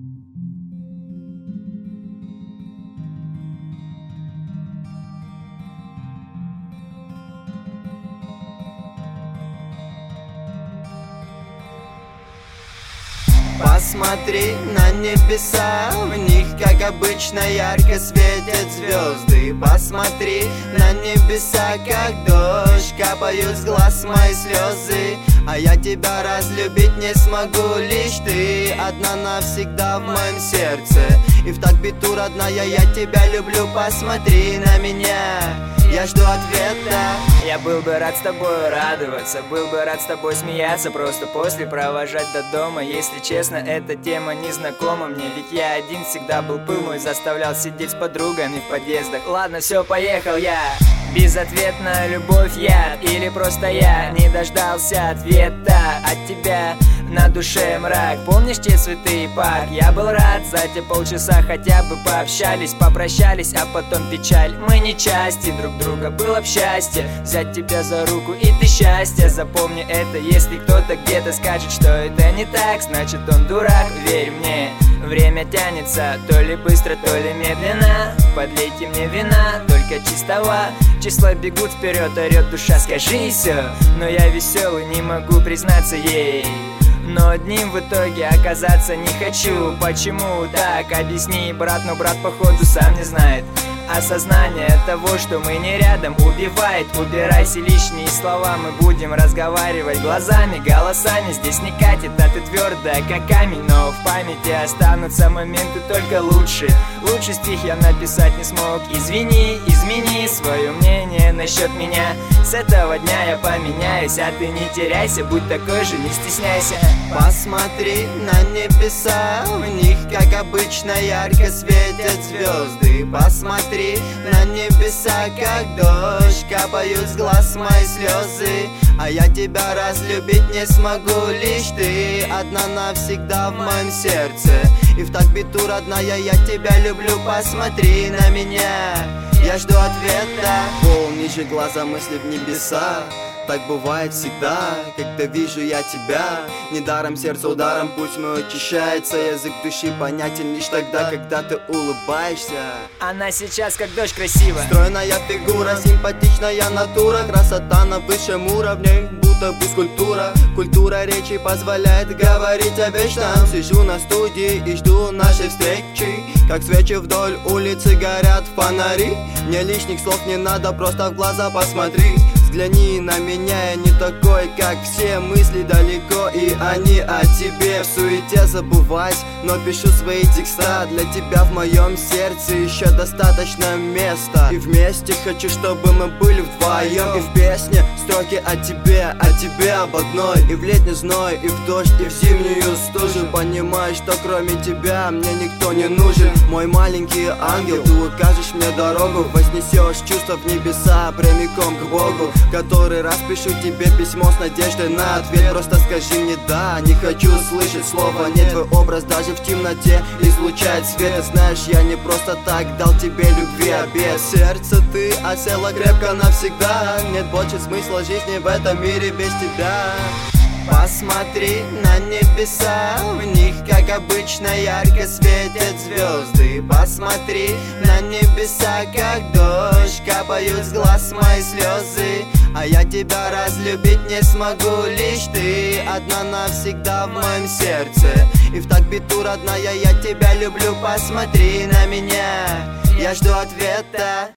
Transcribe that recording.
Посмотри на небеса, в них, как обычно, ярко светят звезды. Посмотри на небеса, как дождь, капают с глаз мои слезы. А я тебя разлюбить не смогу, лишь ты одна навсегда в моем сердце. И в так биту, родная, я тебя люблю, посмотри на меня, я жду ответа. Я был бы рад с тобой радоваться, был бы рад с тобой смеяться, просто после провожать до дома. Если честно, эта тема не знакома мне, ведь я один всегда был пыл мой, заставлял сидеть с подругами в подъездах. Ладно, все, поехал я. Безответная любовь я, или просто я не дождался ответа от тебя. На душе мрак, помнишь те цветы и парк? Я был рад, за те полчаса хотя бы пообщались, попрощались, а потом печаль. Мы не части друг друга, было б счастье взять тебя за руку, и ты счастье. Запомни это, если кто-то где-то скажет, что это не так, значит он дурак, верь мне. Время тянется, то ли быстро, то ли медленно. Подлейте мне вина, только чистого числа бегут вперед, орет душа, скажи все. Но я веселый, не могу признаться ей, но одним в итоге оказаться не хочу. Почему так? Объясни, брат, но брат походу сам не знает. Осознание того, что мы не рядом, убивает. Убирайся лишние слова, мы будем разговаривать глазами, голосами. Здесь не катит, а ты твердая, как камень, но в памяти останутся моменты только лучше. Лучше стих я написать не смог. Извини, измени свое мнение насчет меня. С этого дня я поменяюсь, а ты не теряйся, будь такой же, не стесняйся. Посмотри на небеса, в них, как обычно, ярко светят звезды. Посмотри на небеса, как дождь, капают с глаз мои слезы. А я тебя разлюбить не смогу, лишь ты одна навсегда в моем сердце. И в так биту, родная, я тебя люблю, посмотри на меня, я жду ответа. Пол ниже глаза, мысли в небеса. Так бывает всегда, когда вижу я тебя. Недаром сердце ударом путь мой очищается. Язык души понятен лишь тогда, когда ты улыбаешься. Она сейчас как дождь красива, стройная фигура, симпатичная натура. Красота на высшем уровне, будто бы скульптура. Культура речи позволяет говорить о вечном. Сижу на студии и жду нашей встречи. Как свечи вдоль улицы горят фонари. Мне лишних слов не надо, просто в глаза посмотри. Взгляни на меня, я не такой, как все. Мысли далеко, и они о тебе. В суете забывать, но пишу свои текста. Для тебя в моем сердце еще достаточно места. И вместе хочу, чтобы мы были вдвоем. И в песне строки о тебе об одной. И в летний зной, и в дождь, и в зимнюю стужу. Понимаешь, что кроме тебя мне никто не нужен. Мой маленький ангел, ты укажешь мне дорогу. Вознесешь чувства в небеса прямиком к Богу. Который раз пишу тебе письмо с надеждой на ответ. Просто скажи мне да, не хочу слышать слова нет. Твой образ даже в темноте излучает свет. И знаешь, я не просто так дал тебе любви обет. Сердце ты осела крепко навсегда. Нет больше смысла жизни в этом мире без тебя. Посмотри на небеса, в них, как обычно, ярко светят звезды. Посмотри на небеса, как дождь, капают с глаз мои слезы. А я тебя разлюбить не смогу, лишь ты одна навсегда в моем сердце. И в так биту, родная, я тебя люблю, посмотри на меня, я жду ответа.